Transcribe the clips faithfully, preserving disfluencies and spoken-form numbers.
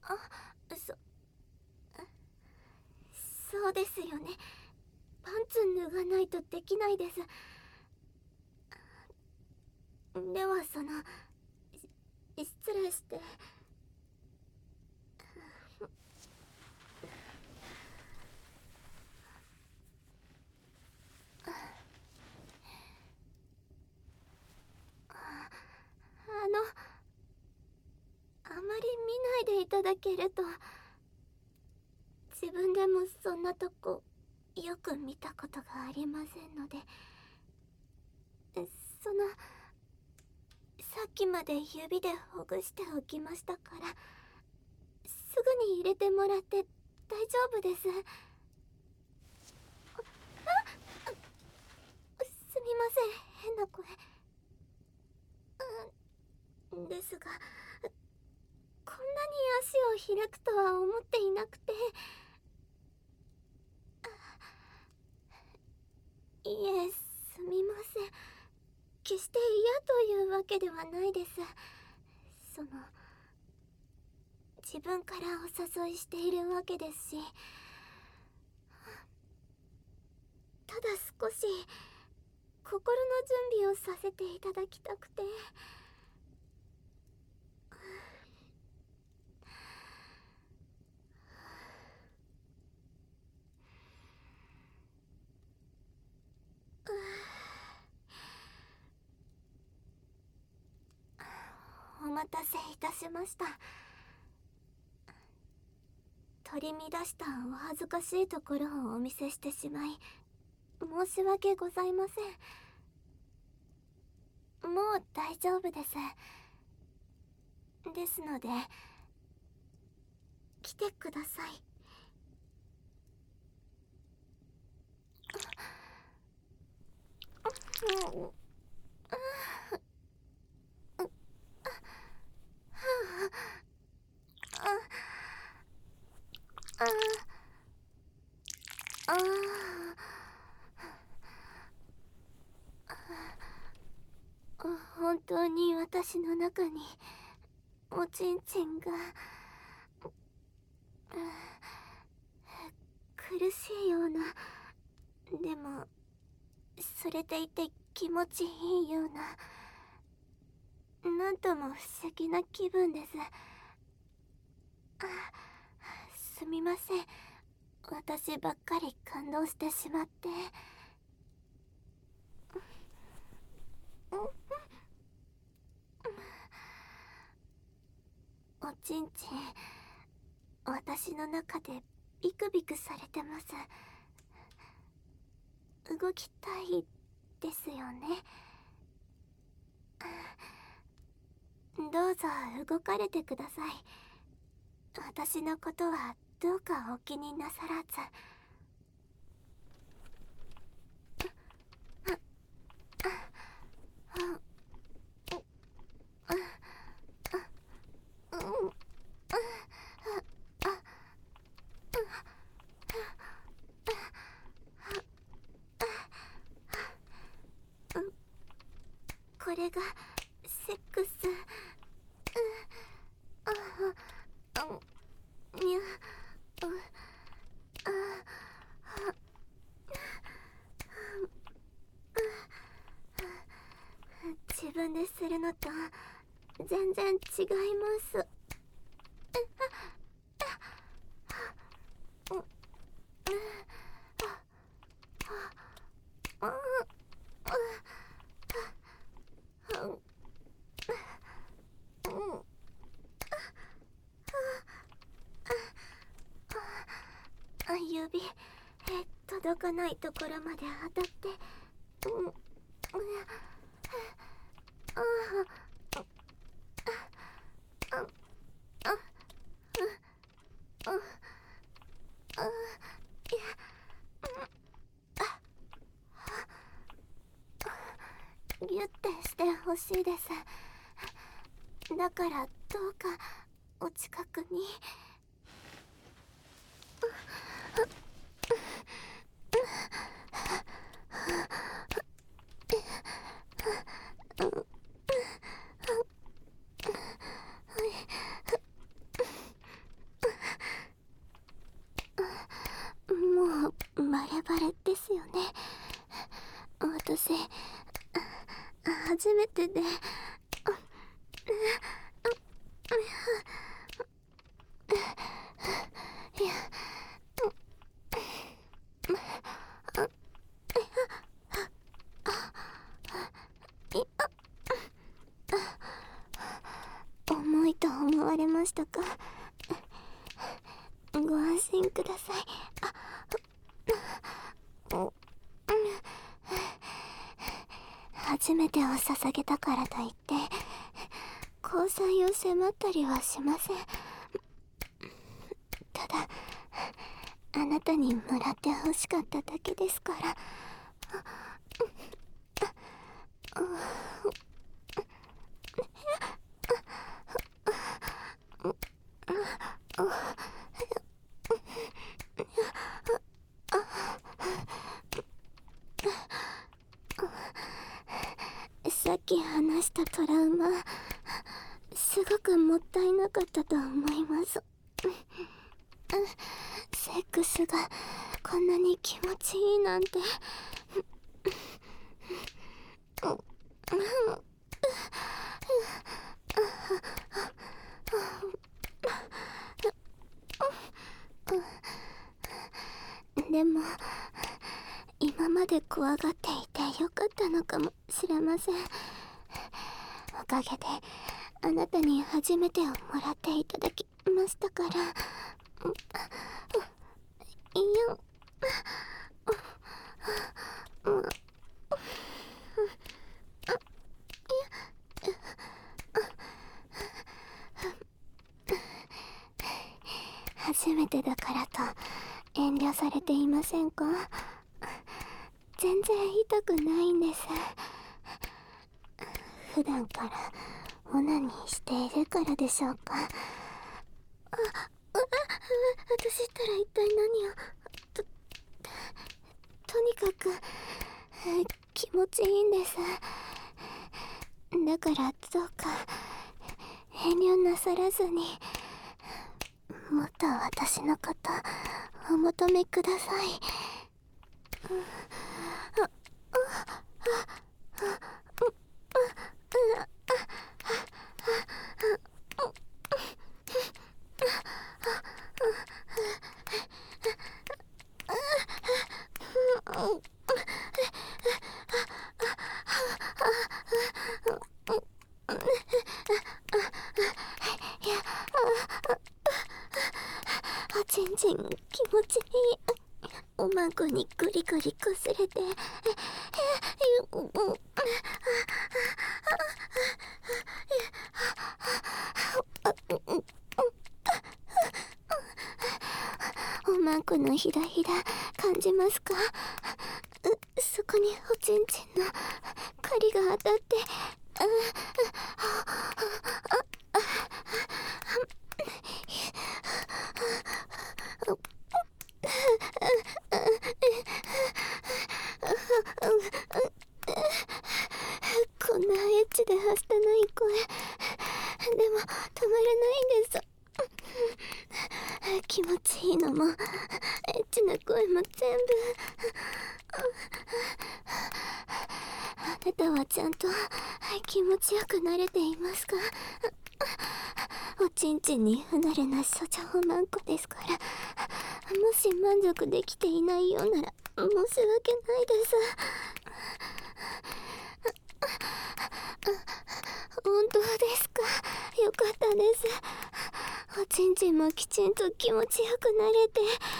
あ、そ、そうですよね。パンツ脱がないとできないです。ではその、し失礼して。あの、あまり見ないでいただけると。自分でもそんなとこよく見たことがありませんので。その、さっきまで指でほぐしておきましたから、すぐに入れてもらって大丈夫です。あ、すみません、変な声。うん、ですが、こんなに足を開くとは思っていなくて。いえ、すみません。決して嫌というわけではないです。その、自分からお誘いしているわけですし、ただ少し心の準備をさせていただきたくて。お待たせいたしました。取り乱したお恥ずかしいところをお見せしてしまい申し訳ございません。もう大丈夫です。ですので来てください。うん、ああ、本当に私の中におちんちんが苦しいような、でもそれでいて気持ちいいような、なんとも不思議な気分です。あ、すみません、私ばっかり感動してしまって。おちんちん、私の中でビクビクされてます。動きたいですよね。どうぞ動かれてください。私のことはどうかお気になさらず。これがセックス。にゃ、自分でするのと全然違います。指、え届かないところまで当たって、うん、ああ、ギュッてしてほしいです。だからどうかお近くに。 初めてで、いや、重いと思われましたか？ご安心ください。初めてを捧げたからといって交際を迫ったりはしません。ただあなたにもらって欲しかっただけですから。さっき話したトラウマ、すごくもったいなかったと思います。セックスがこんなに気持ちいいなんて。でも今まで怖がっていてよかったのかもしれません。おかげであなたに初めてをもらっていただきましたから。いや、初めてだからと遠慮されていませんか？全然痛くないんです。普段からオナニーしているからでしょうか。あ、あ、私ったら一体何を。と、とにかく気持ちいいんです。だからどうか遠慮なさらずにもっと私のことお求めください。おちんちん気持ちいい。おまんこにグリグリこすれて、おまんこのひらひら感じますか？そこにおちんちんの針が当たって、こんなエッチではしたない声でもたまらないんです。気持ちいいのもエッチな声も全部。あなたはちゃんと気持ちよく慣れていますか？おちんちんに不慣れな処女おまんこですから、もし満足できていないようなら申し訳ないです。本当ですか？よかったです。おちんちんもきちんと気持ちよくなれて、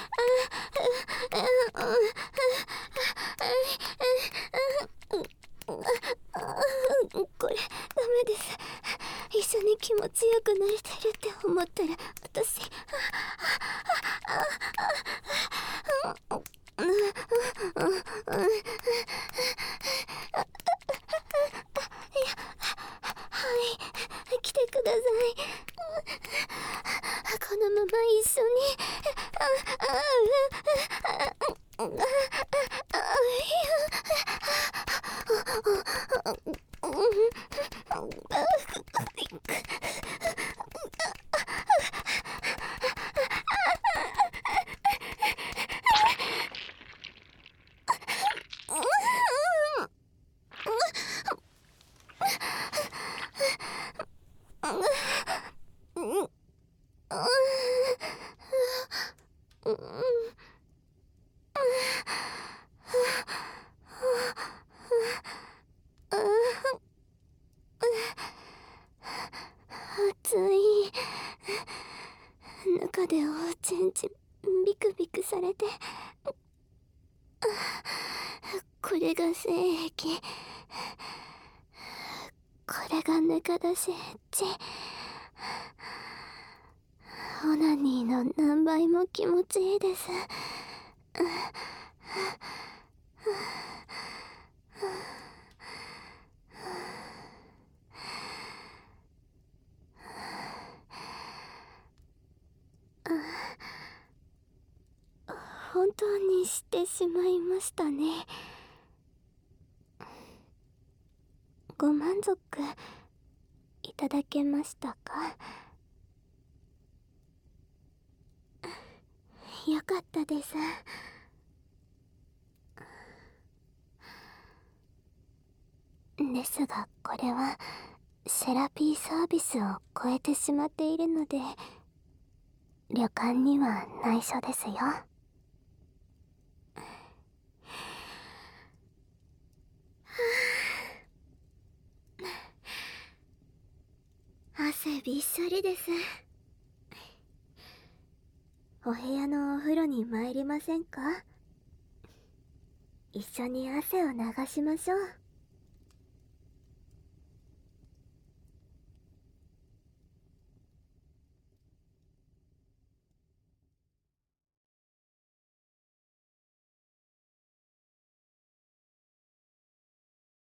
これダメです。一緒に気持ちよくなれてるって思ったら私、来てください。このまま一緒に。 暑い。中でおちんちビクビクされて、これが精液、これがぬか出しエッチ。オナニーの何倍も気持ちいいです。本当にしてしまいましたね。ご満足いただけましたか？よかったです。ですがこれはセラピーサービスを超えてしまっているので、旅館には内緒ですよ。汗びっしょりです。お部屋のお風呂に参りませんか？一緒に汗を流しましょう。